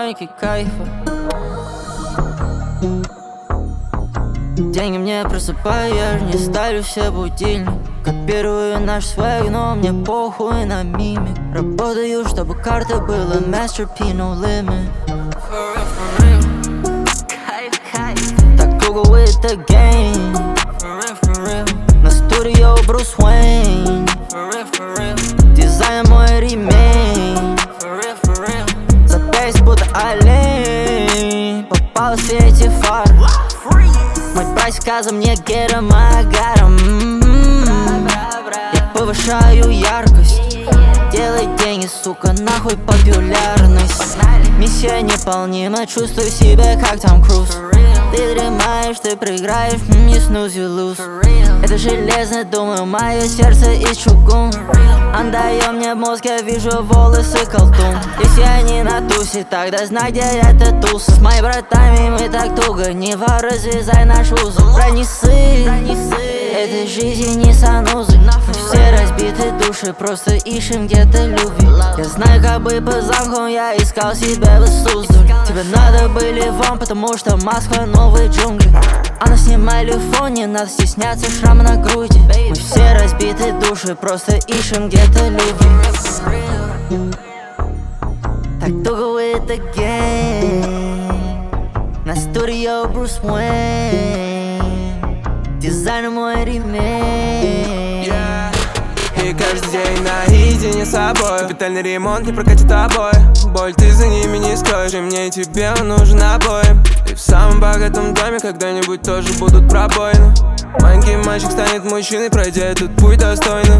параноики кайфа. Деньги мне просыпаю, я ж не ставлю все будильник. Копирую наш свэг, но мне похуй на мимик. Работаю, чтобы карты было Master P, no limit. For real. Так Google with the game. For real. На студио Брюс Уэйн. For real. Дизайн мой ремень. For real. Запясь будто олень. Попал в свете фар. Мой прайс сказал мне get em, I got em. Я повышаю яркость. Делай деньги, сука, нахуй популярность. Миссия неполнима, чувствую себя как Том Круз. Ты дремаешь, ты проиграешь, you snooze, you lose. Это железно, думаю, мое сердце из чугун. Отдаю мне мозг, я вижу волосы колтун. Если я не на тусе, тогда знай, где это туса. С моими братами мы так туго, не вор, развязай наш узел. Пронесы этой жизни не санузы. Мы все разбиты души, просто ищем где-то любви. Я знаю, как бы по замку я искал себя в Суздаль. Тебе надо были вон, потому что Москва новые джунгли. Она снимает телефон, не надо стесняться шрама на груди. Мы все разбиты души, просто ищем где-то любви. Так туго with the game. На студио Брюс Уэйн. Дизайн мой ремень. И каждый день наедине с собой. Капитальный ремонт не прокатит обои. Боль ты за ними не скроешь, и мне и тебе нужен обоим. И в самом богатом доме когда-нибудь тоже будут пробоины. Маленький мальчик станет мужчиной, пройдя этот путь достойно.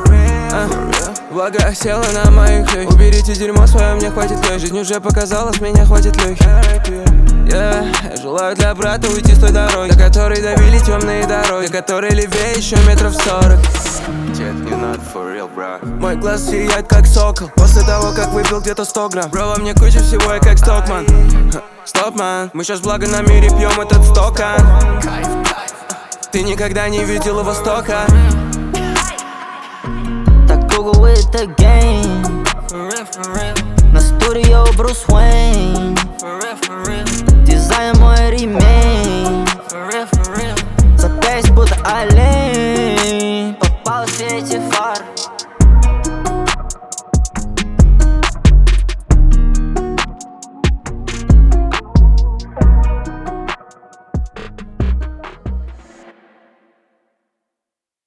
Влага села на моих лёг. Уберите дерьмо свое, мне хватит лёг. Жизнь уже показала, с меня хватит лёгких. Я желаю для брата уйти с той дороги, до которой давили темные дороги, до которой левее еще метров 40. Дед, не надо, for real, бро. Мой глаз сияет как сокол после того, как выпил где-то 100 грамм. Бро, во мне куча всего, я как Стокман. Стоп, ман, мы сейчас благо на мире пьем этот стакан. Ты никогда не видела Востока. Так Google with the game. На студио Брюс Уэйн.